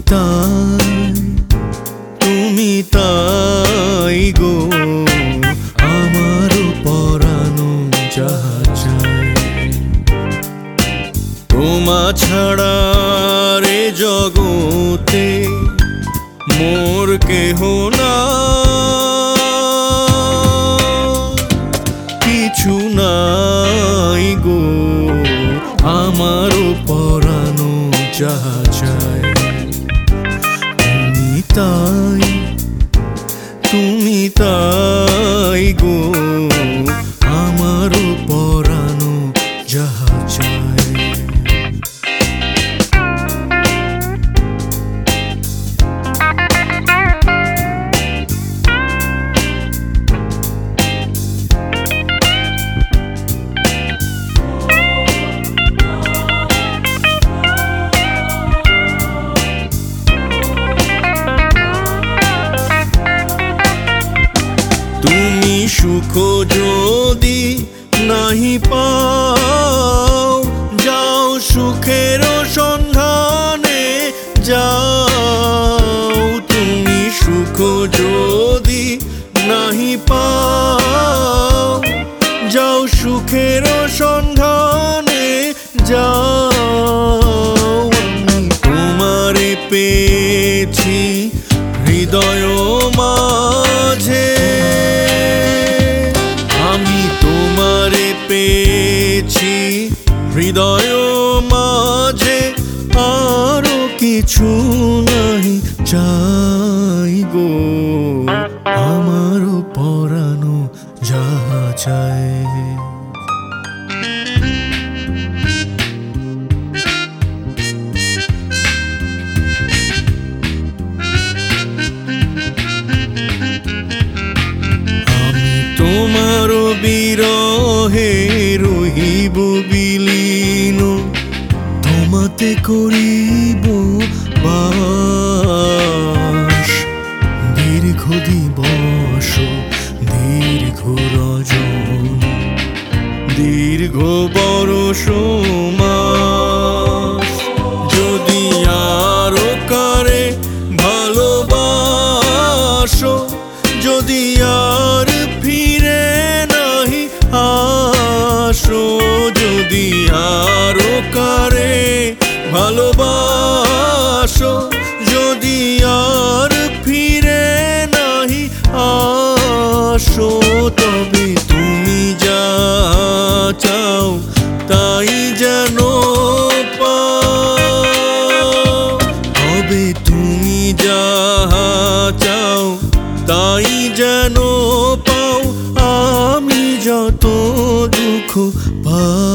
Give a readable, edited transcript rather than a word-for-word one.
তুমি তাই গো আমার পরানো যাহা চায়। তোমা ছাড়া রে জগতে মোর কেহ না, কিছু নাই গো আমার পরানো যাহা চায়। তুমি তাই গো আমার পরানো যাহা চায়। তুমি সুখ যদি নাহি পাও, যাও সুখের সন্ধানে যাও। তুমি সুখ যদি নাহি পাও, যাও সুখের সন্ধানে যাও। আমি তোমারে পেয়েছি হৃদয় মাঝে, আমি তোমারে পেয়েছি হৃদয় মাঝে, আরো কিছু নাহি চাই গো আমার পরানো যাহা চায়। তোমার বিরহে রহিব বিলীন, তোমাতে করিব বাস। দীর্ঘ দিবস দীর্ঘ রজন দীর্ঘ বরষ মাস, যদি আরো কারে ভালোবাসো, যদি আর ফিরে নাহি আসো, যদি আরো কারে ভালোবাসো, যদি আর ফিরে নাহি আসো, তবে তুমি যা চাও তাই যেন পাও। তবে তুমি যা চাও তাই যেন পাও, আমি যত দুঃখ পাই।